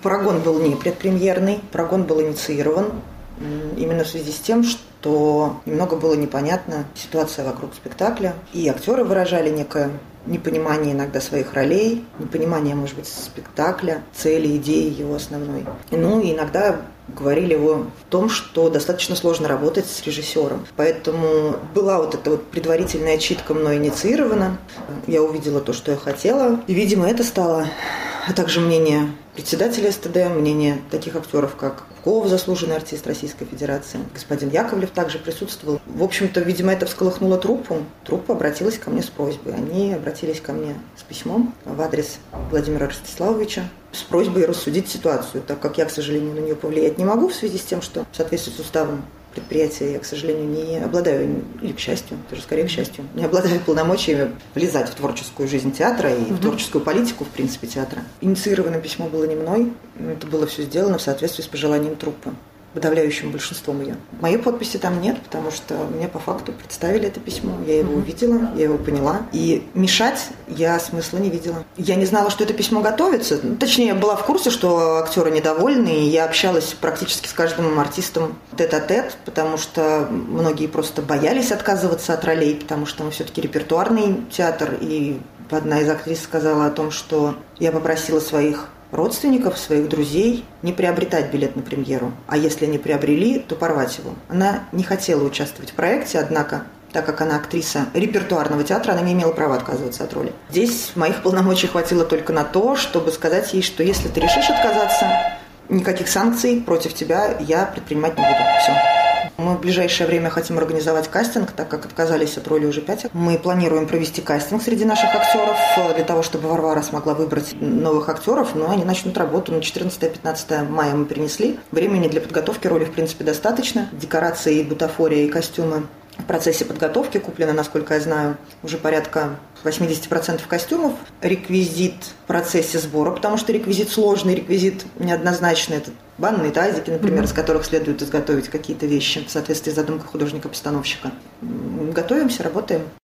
Прогон был не предпремьерный, прогон был инициирован именно в связи с тем, что немного было непонятна ситуация вокруг спектакля, и актеры выражали некое непонимание иногда своих ролей, непонимание, может быть, спектакля, цели, идеи его основной. Ну и иногда говорили о том, что достаточно сложно работать с режиссером. Поэтому была вот эта вот предварительная читка мной инициирована. Я увидела то, что я хотела. И, видимо, это стало, а также мнение председателя СТД, мнение таких актеров, как Ков, заслуженный артист Российской Федерации. Господин Яковлев также присутствовал. В общем-то, видимо, это всколыхнуло труппу. Труппа обратилась ко мне с просьбой. Они обратились ко мне с письмом в адрес Владимира Ростиславовича с просьбой рассудить ситуацию, так как я, к сожалению, на нее повлиять не могу в связи с тем, что в соответствии с уставом предприятия я, к сожалению, не обладаю, или к счастью, даже скорее к счастью, не обладаю полномочиями влезать в творческую жизнь театра и в творческую политику, в принципе, театра. Инициировано письмо было не мной, это было все сделано в соответствии с пожеланием труппы, подавляющим большинством ее. Моей подписи там нет, потому что мне по факту представили это письмо, я его увидела, я его поняла, и мешать я смысла не видела. Я не знала, что это письмо готовится, точнее, я была в курсе, что актеры недовольны, и я общалась практически с каждым артистом тет-а-тет, потому что многие просто боялись отказываться от ролей, потому что мы все-таки репертуарный театр, и одна из актрис сказала о том, что я попросила своих родственников, своих друзей не приобретать билет на премьеру, а если не приобрели, то порвать его. Она не хотела участвовать в проекте, однако, так как она актриса репертуарного театра, она не имела права отказываться от роли. Здесь моих полномочий хватило только на то, чтобы сказать ей, что если ты решишь отказаться, никаких санкций против тебя я предпринимать не буду. Все. Мы в ближайшее время хотим организовать кастинг, так как отказались от роли уже 5. Мы планируем провести кастинг среди наших актеров для того, чтобы Варвара смогла выбрать новых актеров, но они начнут работу на 14-15 мая мы перенесли. Времени для подготовки роли, в принципе, достаточно. Декорации, бутафория и костюмы в процессе подготовки куплено, насколько я знаю, уже порядка 80% костюмов. Реквизит в процессе сбора, потому что реквизит сложный, реквизит неоднозначный. Это банные тазики, например, из которых следует изготовить какие-то вещи в соответствии с задумкой художника-постановщика. Готовимся, работаем.